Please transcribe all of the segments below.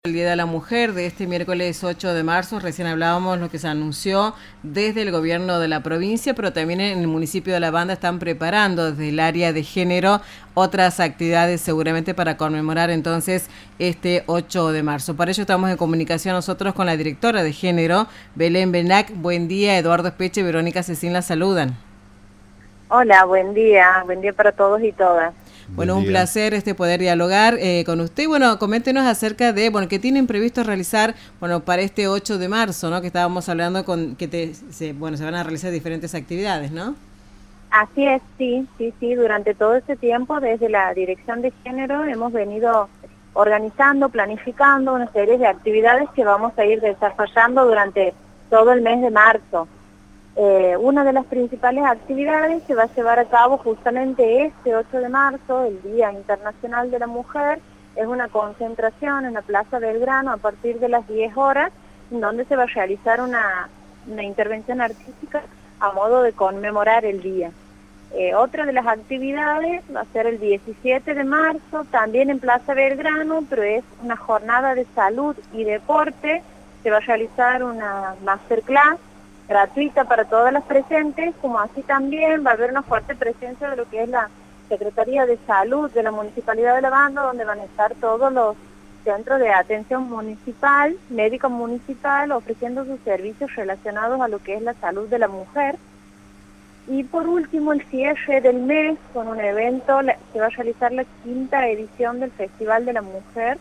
El Día de la Mujer de este miércoles 8 de marzo, recién hablábamos lo que se anunció desde el gobierno de la provincia, pero también en el municipio de La Banda están preparando desde el área de género otras actividades seguramente para conmemorar entonces este 8 de marzo. Para ello estamos en comunicación nosotros con la directora de género, Belén Benac. Buen día, Eduardo Espeche y Verónica Cecín la saludan. Hola, buen día para todos y todas. Bueno, un placer poder dialogar con usted. Bueno, coméntenos acerca de, que tienen previsto realizar, para este 8 de marzo, ¿no? Que estábamos hablando se van a realizar diferentes actividades, ¿no? Así es, sí. Durante todo este tiempo, desde la Dirección de Género, hemos venido organizando, planificando una serie de actividades que vamos a ir desarrollando durante todo el mes de marzo. Una de las principales actividades se va a llevar a cabo justamente este 8 de marzo, el Día Internacional de la Mujer. Es una concentración en la Plaza Belgrano a partir de las 10 horas, en donde se va a realizar una intervención artística a modo de conmemorar el día. Otra de las actividades va a ser el 17 de marzo, también en Plaza Belgrano, pero es una jornada de salud y deporte. Se va a realizar una masterclass gratuita para todas las presentes, como así también va a haber una fuerte presencia de lo que es la Secretaría de Salud de la Municipalidad de La Banda, donde van a estar todos los centros de atención municipal, médico municipal, ofreciendo sus servicios relacionados a lo que es la salud de la mujer. Y por último, el cierre del mes con un evento, se va a realizar la 5ª edición del Festival de la Mujer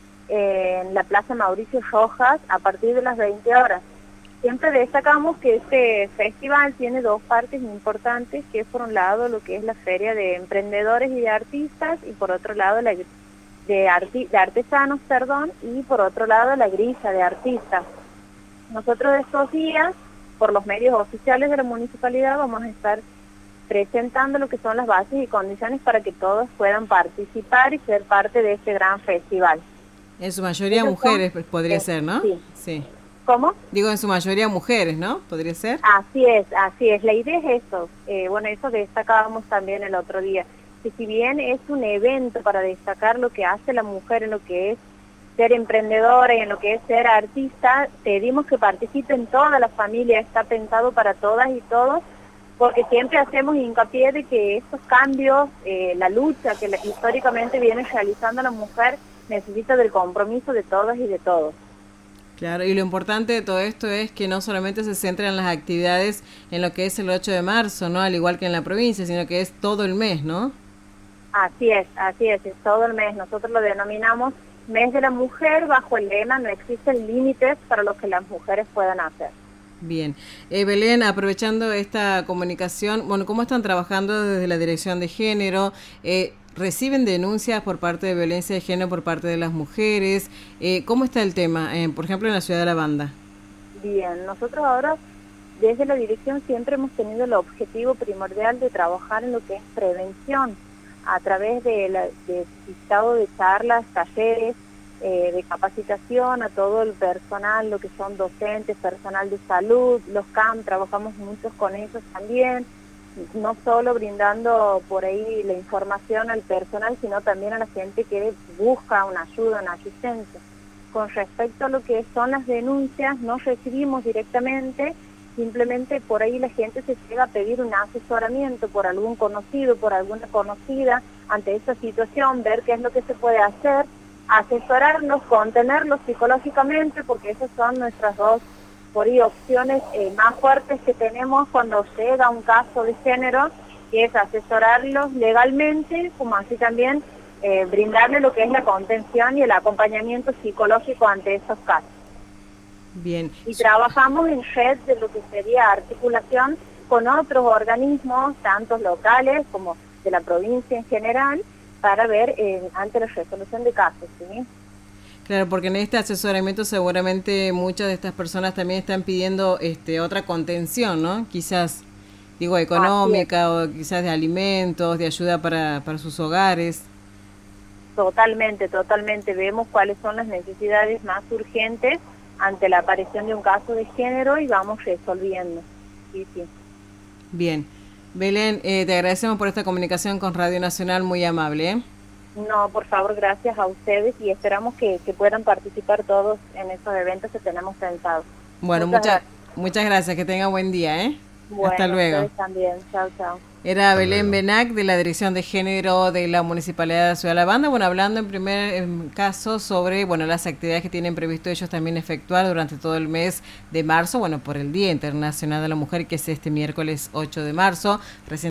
en la Plaza Mauricio Rojas a partir de las 20 horas. Siempre destacamos que este festival tiene dos partes importantes, que es por un lado lo que es la feria de emprendedores y de artistas, y por otro lado de artesanos, y por otro lado la grilla de artistas. Nosotros estos días, por los medios oficiales de la municipalidad, vamos a estar presentando lo que son las bases y condiciones para que todos puedan participar y ser parte de este gran festival. En su mayoría mujeres podría ser, ¿no? Sí. ¿Cómo? Digo, en su mayoría mujeres, ¿no? ¿Podría ser? Así es. La idea es eso. Eso destacábamos también el otro día. Que si bien es un evento para destacar lo que hace la mujer en lo que es ser emprendedora y en lo que es ser artista, pedimos que participen toda la familia, está pensado para todas y todos, porque siempre hacemos hincapié de que estos cambios, la lucha que históricamente viene realizando la mujer, necesita del compromiso de todas y de todos. Claro, y lo importante de todo esto es que no solamente se centran las actividades en lo que es el 8 de marzo, ¿no? Al igual que en la provincia, sino que es todo el mes, ¿no? Así es todo el mes. Nosotros lo denominamos Mes de la Mujer, bajo el lema no existen límites para lo que las mujeres puedan hacer. Bien. Belén, aprovechando esta comunicación, ¿cómo están trabajando desde la Dirección de Género? ¿Reciben denuncias por parte de violencia de género por parte de las mujeres? ¿Cómo está el tema, por ejemplo, en la ciudad de La Banda? Bien, nosotros ahora desde la dirección siempre hemos tenido el objetivo primordial de trabajar en lo que es prevención a través de dictado de charlas, talleres, de capacitación a todo el personal, lo que son docentes, personal de salud, los CAM, trabajamos muchos con ellos también, no solo brindando por ahí la información al personal, sino también a la gente que busca una ayuda, una asistencia. Con respecto a lo que son las denuncias, no recibimos directamente, simplemente por ahí la gente se llega a pedir un asesoramiento por algún conocido, por alguna conocida, ante esta situación, ver qué es lo que se puede hacer, asesorarlos, contenerlos psicológicamente, porque esas son nuestras dos por ahí opciones más fuertes que tenemos cuando llega un caso de género, que es asesorarlos legalmente, como así también brindarle lo que es la contención y el acompañamiento psicológico ante esos casos. Bien. Y trabajamos en red de lo que sería articulación con otros organismos, tanto locales como de la provincia en general, para ver ante la resolución de casos, ¿sí? Claro, porque en este asesoramiento seguramente muchas de estas personas también están pidiendo otra contención, ¿no? Quizás, económica o quizás de alimentos, de ayuda para sus hogares. Totalmente. Vemos cuáles son las necesidades más urgentes ante la aparición de un caso de género y vamos resolviendo. Sí. Bien. Belén, te agradecemos por esta comunicación con Radio Nacional, muy amable, ¿eh? No, por favor, gracias a ustedes y esperamos que puedan participar todos en esos eventos que tenemos pensados. Bueno, muchas gracias, que tenga buen día, ¿eh? Bueno, hasta luego. Ustedes también, chao, chao. Era Belén Benac de la Dirección de Género de la Municipalidad de Ciudad de la Banda, bueno, hablando en primer caso sobre, bueno, las actividades que tienen previsto ellos también efectuar durante todo el mes de marzo, bueno, por el Día Internacional de la Mujer, que es este miércoles 8 de marzo. Recién